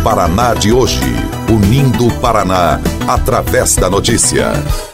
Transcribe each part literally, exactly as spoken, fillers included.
Paraná de hoje. Unindo o Paraná através da notícia.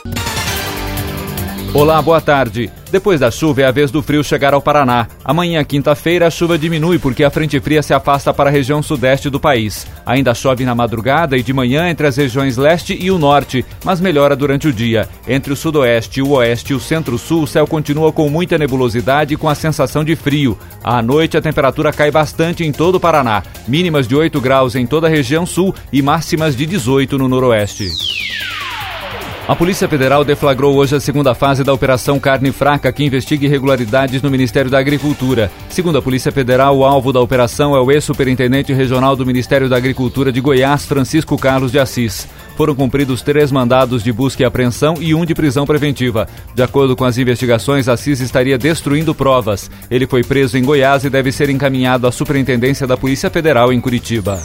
Olá, boa tarde. Depois da chuva é a vez do frio chegar ao Paraná. Amanhã, quinta-feira, a chuva diminui porque a frente fria se afasta para a região sudeste do país. Ainda chove na madrugada e de manhã entre as regiões leste e o norte, mas melhora durante o dia. Entre o sudoeste, o oeste e o centro-sul, o céu continua com muita nebulosidade e com a sensação de frio. À noite, a temperatura cai bastante em todo o Paraná. Mínimas de oito graus em toda a região sul e máximas de dezoito no noroeste. A Polícia Federal deflagrou hoje a segunda fase da Operação Carne Fraca, que investiga irregularidades no Ministério da Agricultura. Segundo a Polícia Federal, o alvo da operação é o ex-superintendente regional do Ministério da Agricultura de Goiás, Francisco Carlos de Assis. Foram cumpridos três mandados de busca e apreensão e um de prisão preventiva. De acordo com as investigações, Assis estaria destruindo provas. Ele foi preso em Goiás e deve ser encaminhado à Superintendência da Polícia Federal em Curitiba.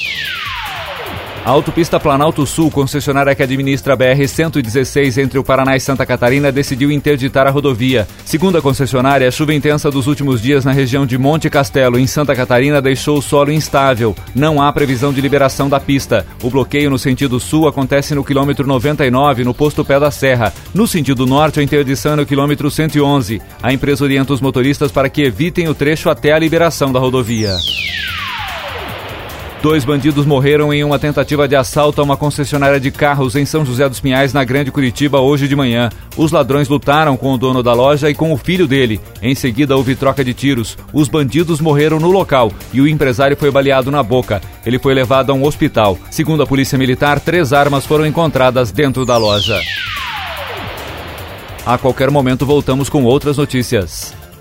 A Autopista Planalto Sul, concessionária que administra a B R cento e dezesseis entre o Paraná e Santa Catarina, decidiu interditar a rodovia. Segundo a concessionária, a chuva intensa dos últimos dias na região de Monte Castelo, em Santa Catarina, deixou o solo instável. Não há previsão de liberação da pista. O bloqueio no sentido sul acontece no quilômetro noventa e nove, no posto Pé da Serra. No sentido norte, a interdição é no quilômetro cento e onze. A empresa orienta os motoristas para que evitem o trecho até a liberação da rodovia. Dois bandidos morreram em uma tentativa de assalto a uma concessionária de carros em São José dos Pinhais, na Grande Curitiba, hoje de manhã. Os ladrões lutaram com o dono da loja e com o filho dele. Em seguida, houve troca de tiros. Os bandidos morreram no local e o empresário foi baleado na boca. Ele foi levado a um hospital. Segundo a Polícia Militar, três armas foram encontradas dentro da loja. A qualquer momento voltamos com outras notícias.